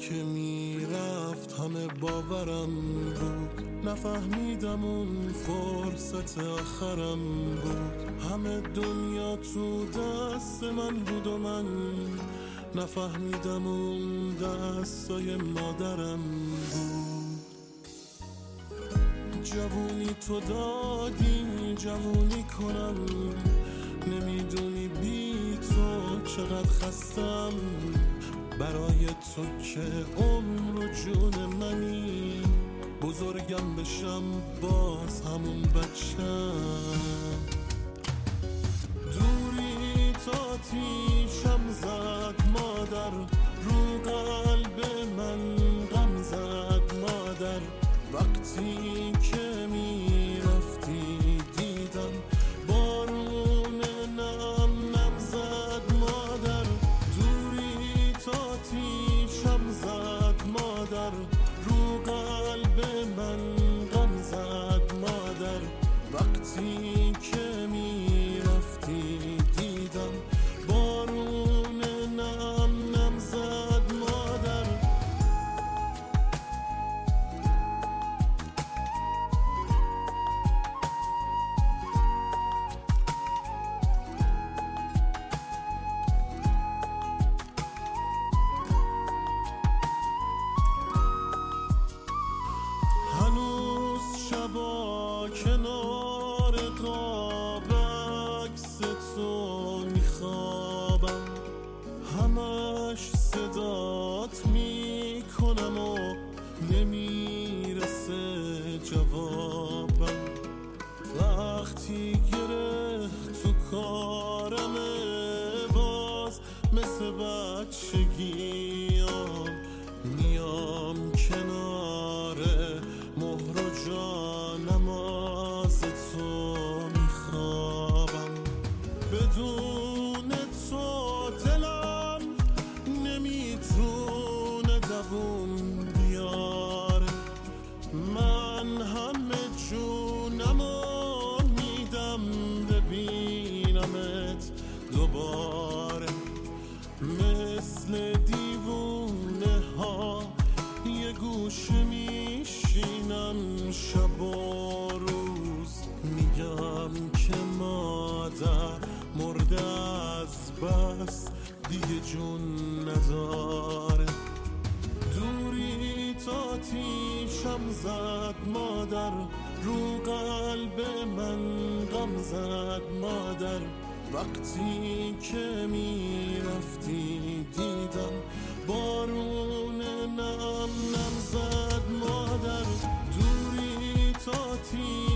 که میرفت همه باورم بود، نفهمیدم اون فرصت آخرم بود. همه دنیا تو دست من بود و من نفهمیدم اون دستای مادرم بود. جوونی تو دادی جوونی کنم، نمیدونی بی تو چقدر خستم. برای تو که عمر و جون منی، بزرگم بشم باز همون بچم. دوری تا تیشم زد مادر، رو قلب من غم زد مادر. وقتی که میرفتی دیدم بارون نم زد مادر. دوری تا تیشم زد مادر، رو قلب من غم زد مادر. وقتی که میرفتی دیدم بارون نم زد مادر. هنوز شبا کنار قاب عکس تو میخوابم، همش صدات میکنم و نمیرسه جوابم. وقتی گره تو کارمه باز مثل بچگیام، میام کنار مهر و جانماز تو میخوابم. بدون تو دلم نمیتونه دووم بیاره، من همه جونمو میدم ببینمت دوباره. مثل دیوونه ها یه گوشه میشینم شب و روز، میگم که مادر مرده از بس دیگه جون نداره. دوری تا تیشم زد مادر، رو قلب من غم زد مادر. وقتی که میرفتی دیدم بارون نم زد مادر. دوری تا